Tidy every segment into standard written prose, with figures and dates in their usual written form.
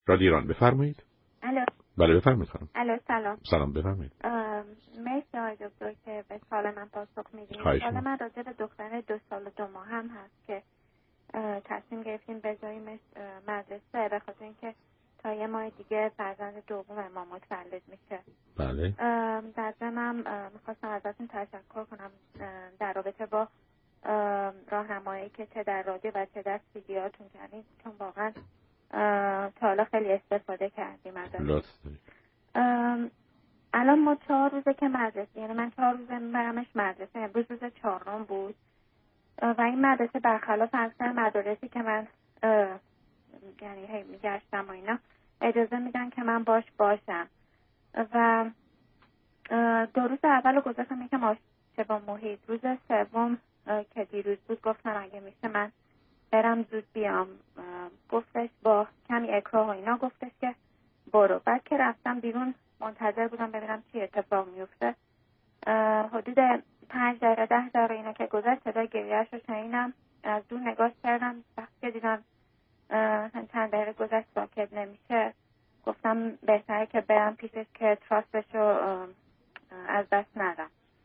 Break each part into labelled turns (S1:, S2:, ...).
S1: رادیو ایران بفرمایید.
S2: الو.
S1: بله بفرمایید خانم.
S2: الو سلام.
S1: سلام بفرمایید.
S2: مرسی آقای دکتر که به سوال من پاسخ میدین. سوال من راجع به دختر 2 سال و 2 ماه هم هست که تصمیم گرفتیم بذاریمش مدرسه به خاطر اینکه تا یه ماه دیگه فرزند دوم ما متولد میشه.
S1: بله.
S2: در ضمن میخواستم ازتون تشکر کنم در رابطه با راهنمایی که چه در رادیو و چه در سیدیاتون کردین، چون واقعا تا حالا خیلی استفاده کردیم ازش. الان ما 4 روزه که مدرسه، یعنی من 4 روزه برمش مدرسه، امروز روز 4 بود و این مدرسه برخلاف اکثر مدارسی که من یعنی هی میگشتم و اینا اجازه میدن که من باشم و 2 روز اول رو گذاشتم یکم آشنا با محیط. روز سوم که دیروز بود گفتم اگه میشه من برم زود بیام، گفتش با کمی اکراه و اینا گفتش که برو. بعد که رفتم بیرون منتظر بودم ببینم چی اتفاق میفته. حدود 5 دقیقه 10 دقیقه اینا که گذشت صدای گریه‌اش رو شنیدم، از دور نگاه کردم، وقتی که دیدم چند دقیقه گذشت ساکت نمیشه گفتم بهتره که برم پیشش که تراستش رو از دست ندم.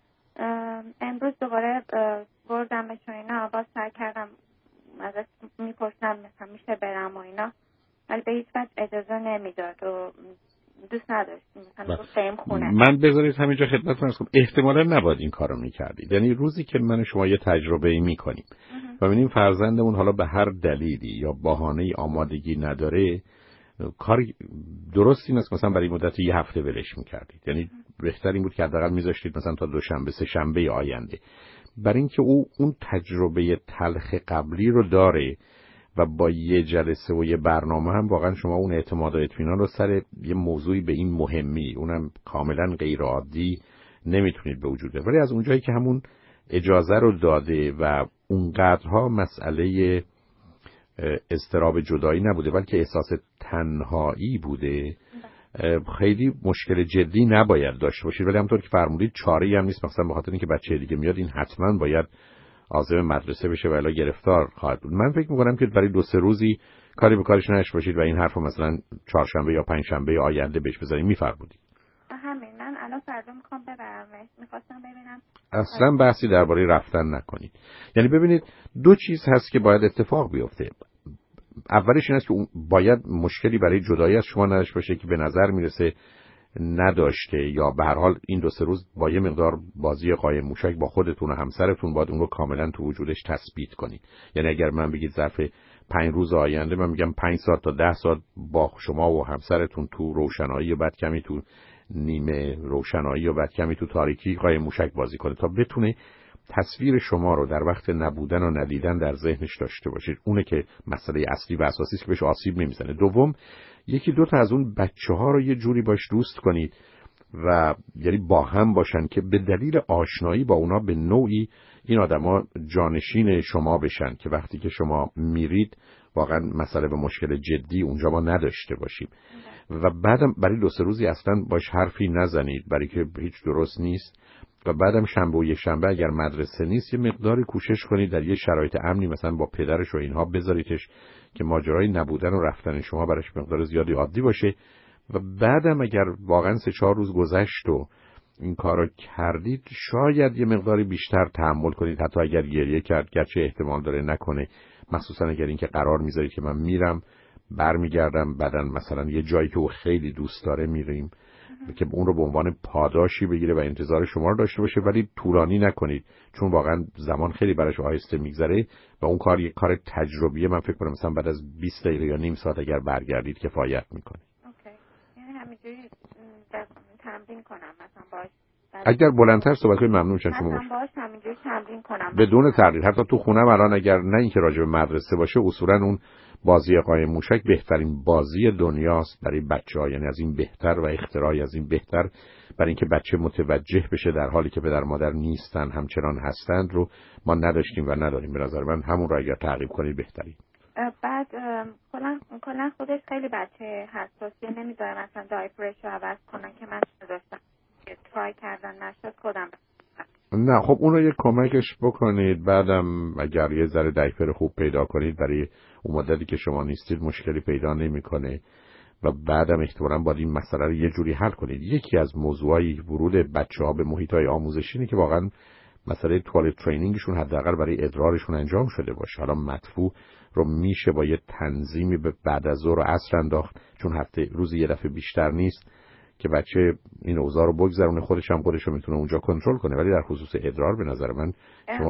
S2: امروز دوباره بردمش و اینا، آواز سر کردم ازش میپرسیدم مثلا میشه برم و اینا، ولی به هیچ وجه اجازه نمیداد و دوست نداشت مثلا گفت بریم خونه.
S1: من بذارید همینجا خدمتتون عرض کنم احتمالاً نباید این کارو میکردید. یعنی روزی که من شما یه تجربه‌ای میکنیم و ببینیم فرزندمون حالا به هر دلیلی یا بهانه‌ای آمادگی نداره، کار درستی نیست مثلا برای مدت یه هفته ولش میکردید. یعنی بهتر این بود که حداقل میذاشتید مثلا تا دوشنبه سه شنبه آینده، برای اینکه او اون تجربه تلخ قبلی رو داره و با یه جلسه و یه برنامه هم واقعا شما اون اعتماد و اطمینان رو سر یه موضوعی به این مهمی، اونم کاملا غیر عادی، نمیتونید به وجود بیارید. ولی از اونجایی که همون اجازه رو داده و اونقدرها مسئله اضطراب جدایی نبوده بلکه احساس تنهایی بوده، خیلی مشکل جدی نباید داشته باشید. ولی همونطور که فرمودید چاره‌ای هم نیست، مثلا به خاطر اینکه بچه دیگه میاد این حتما باید عازم مدرسه بشه و الا گرفتار خواهد بود. من فکر می‌کنم که برای 2-3 روزی کاری به کارش نشه باشید و این حرفو مثلا چهارشنبه یا پنجشنبه آینده بهش بزنید. می‌فرمودید
S2: همین من الان فردا میخوام ببرمش، می‌خواستم ببینم
S1: اصلا بحثی درباره رفتن نکنید. یعنی ببینید دو چیز هست که باید اتفاق بیفته. اولش این است که باید مشکلی برای جدایی از شما نداشته باشه که به نظر میرسه نداشته، یا به هر حال این 2-3 روز با یه مقدار بازی قایم موشک با خودتون و همسرتون باید اون رو کاملا تو وجودش تثبیت کنید. یعنی اگر من بگید ظرف 5 روز آینده، من میگم 5 ساعت تا 10 ساعت با شما و همسرتون تو روشنایی و بعد کمی تو نیمه روشنایی و بعد کمی تو تاریکی قایم موشک بازی کنه تا بتونه تصویر شما رو در وقت نبودن و ندیدن در ذهنش داشته باشید. اونه که مسئله اصلی و اساسی است که بهش آسیب نمیزنه. دوم، یکی دو تا از اون بچه‌ها رو یه جوری باش دوست کنید و یعنی با هم باشن که به دلیل آشنایی با اونا به نوعی این آدما جانشین شما بشن که وقتی که شما میرید واقعا مسئله به مشکل جدی اونجا ما نداشته باشیم. و بعدم برای 2-3 روزی اصلا باش حرفی نزنید، برای که هیچ درست نیست. و بعدم شنبه و یک شنبه اگر مدرسه نیست یه مقداری کوشش کنید در یه شرایط امنی مثلا با پدرش و اینها بذاریدش که ماجرای نبودن و رفتن شما براش مقدار زیادی عادی باشه. و بعدم اگر واقعا 3-4 روز گذشت و این کارو کردید شاید یه مقداری بیشتر تحمل کنید، حتی اگر گریه کرد، گرچه احتمال داره نکنه، مخصوصا اگر اینکه قرار میذارید که من میرم برمیگردم بعدن مثلا یه جایی که او خیلی دوست داره میریم که اون رو به عنوان پاداشی بگیره و انتظار شما رو داشته باشه، ولی طولانی نکنید چون واقعا زمان خیلی براش آهسته میگذره و اون کار یه کار تجربیه. من فکر کنم مثلا بعد از 20 دقیقه یا نیم ساعت اگر برگردید کفایت میکنه.
S2: اوکی. یعنی همینجوری تمرین کنم مثلا باش
S1: اگر بلندتر صحبت کنید ممنون میشم. شما
S2: باش همینجوری تمرین کنم
S1: بدون تردید. حتی تو خونم الان اگر نه اینکه راجع به مدرسه باشه، اصولا اون بازی قایم موشک بهترین بازی دنیاست برای بچه‌ها. یعنی از این بهتر و اختراعی از این بهتر برای اینکه بچه متوجه بشه در حالی که پدر مادر نیستن همچنان هستند رو ما نداشتیم و نداریم. به نظر من همون رو اگر تعقیب کنید بهتری.
S2: بعد کلا خودش خیلی بچه حساسیه، نمیذاره مثلا دایپرش رو عوض کنن که من نداشتم که ترای کردن نشد خودم.
S1: نه خب اون رو یه کمکش بکنید. بعدم اگر یه ذره دایپر خوب پیدا کنید برای اون مدتی که شما نیستید مشکلی پیدا نمیکنه. و بعدم احتمالاً باید این مسئله رو یه جوری حل کنید. یکی از موضوعای ورود بچه‌ها به محیط‌های آموزشی اینه که واقعاً مسئله توالت ترینینگشون حداقل برای ادرارشون انجام شده باشه. حالا مدفوع رو میشه با یه تنظیمی به بعد از ظهر و عصر انداخت، چون هفته روزی یه دفعه بیشتر نیست که بچه این اوضاع رو بگذرونه، خودش رو میتونه اونجا کنترل کنه. ولی در خصوص ادرار به نظر من شما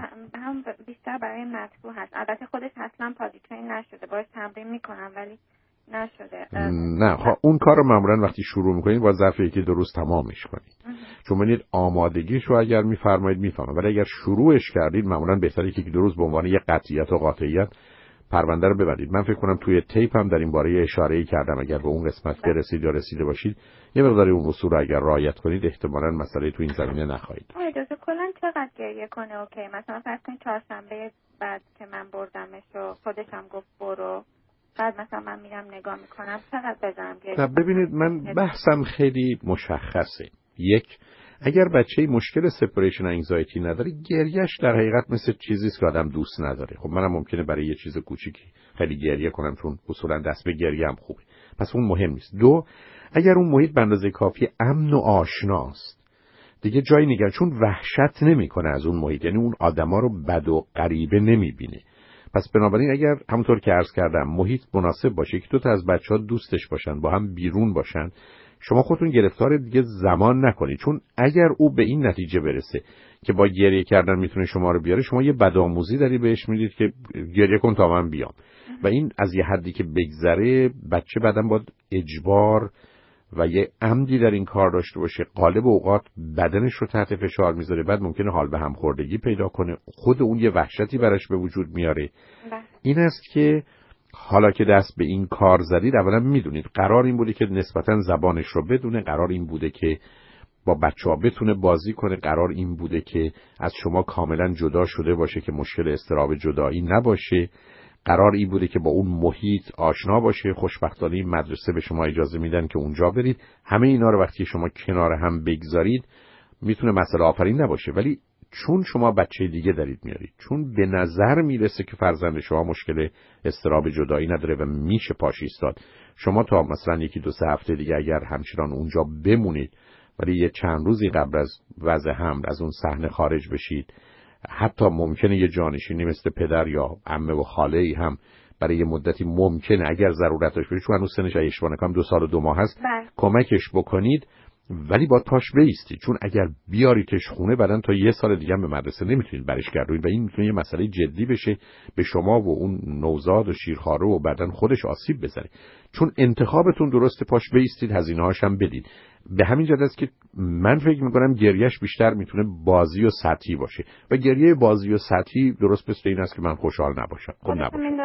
S2: هم بیشتر برای مدفوع هست. البته خودش اصلا پادی ترین نشده، باید تمرین میکنم ولی نشده.
S1: نه اون کار رو معمولا وقتی شروع میکنید باید ظرف یکی دو روز تمامش کنید. چون ببینید آمادگیش رو اگر میفرمایید میفهمه، ولی اگر شروعش کردید معمولا بهتره که یکی دو روز به عنوان یه قطعیت و قاطعیت پرونده رو ببرید. من فکر کنم توی تیپ هم در این باره اشاره‌ای کردم، اگر به اون قسمت برسید یا رسیده باشید یه مقداری اون اصول رو اگر رعایت کنید احتمالاً مسئله تو این زمینه نخواهید.
S2: اجازه کلا چقدر گریه کنه اوکی؟ مثلا فرض کنید چهارشنبه بعد که من بردمش و خودش هم گفت برو، بعد مثلا من میرم نگاه میکنم چقدر بذارم گریه؟
S1: ببینید من بحثم خیلی مشخصه. یک، اگر بچه‌ای مشکل سپریشن انگزایتی نداره، گریهش در حقیقت مثل چیزی است که آدم دوست نداره. خب منم ممکنه برای یه چیز کوچیکی خیلی گریه کنم چون اصولا دست به گریه هم خوبه، پس اون مهم نیست. دو، اگر اون محیط به اندازه کافی امن و آشناست دیگه جایی نگران، چون وحشت نمیکنه از اون محیط، یعنی اون آدما رو بد و غریبه نمیبینه. پس بنابراین اگر همونطور که عرض کردم محیط مناسب باشه که دو تا از بچه‌ها دوستش باشن، با هم بیرون باشن، شما خودتون گرفتار دیگه زمان نکنید. چون اگر او به این نتیجه برسه که با گریه کردن میتونه شما رو بیاره، شما یه بدآموزی داری بهش میدید که گریه کن تا من بیام، و این از یه حدی که بگذره بچه بعداً باید اجبار و یه عمدی در این کار داشته باشه. غالب اوقات بدنش رو تحت فشار میذاره، بعد ممکنه حال به همخوردگی پیدا کنه، خود اون یه وحشتی براش به وجود میاره. این است که حالا که دست به این کار زدید، اولا میدونید قرار این بوده که نسبتاً زبانش رو بدونه، قرار این بوده که با بچه‌ها بتونه بازی کنه، قرار این بوده که از شما کاملا جدا شده باشه که مشکل اضطراب جدایی نباشه، قرار این بوده که با اون محیط آشنا باشه. خوشبختانه این مدرسه به شما اجازه میدن که اونجا برید. همه اینا رو وقتی شما کنار هم بگذارید میتونه مسئله آفرین نباشه، ولی چون شما بچه دیگه دارید میارید، چون به نظر میرسه که فرزند شما مشکل اضطراب جدایی نداره و میشه پاش ایستاد، شما تا مثلا یکی دو سه هفته دیگه اگر همچنان اونجا بمونید ولی یه چند روزی قبل از وضع حمل از اون صحنه خارج بشید، حتی ممکنه یه جانشینی مثل پدر یا عمه و خاله‌ای هم برای یه مدتی ممکنه اگر ضرورت داشت، چون هنوز سنش اشتباه نکنم 2 سال و 2 ماه هست، کمکش بکنید، ولی با پاش بیستید. چون اگر بیاریتش خونه بعدن تا 1 سال دیگه هم به مدرسه نمیتونید برش گردونید و این میتونه یه مسئله جدی بشه، به شما و اون نوزاد و شیرخواره و بعدن خودش آسیب بزنه. چون انتخابتون درست، پاش بیستید، هزینه‌هاش هم بدید. به همین جهت است که من فکر میکنم گریهش بیشتر میتونه بازی و سطحی باشه و گریه بازی و سطحی درست مثل این است که من خوشحال نباشم. خب نباشم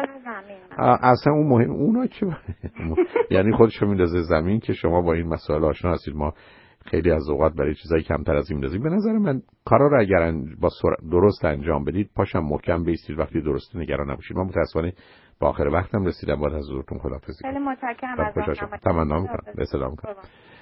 S1: اصلا اون مهم اونا که یعنی خودشو میندازه زمین که شما با این مسائل آشنا هستید. ما خیلی از اوقات برای چیزایی کمتر از این میندازیم. به نظر من کارا رو اگر با درست انجام بدید، پاشم محکم بیستید، وقتی درست نگران نباشید. من متأسفانه با آخر وقتم رسیدم، باید از حضورتون خداحافظی کنم.
S2: خیلی متشکرم از
S1: تمنا می‌کنم. به سلام.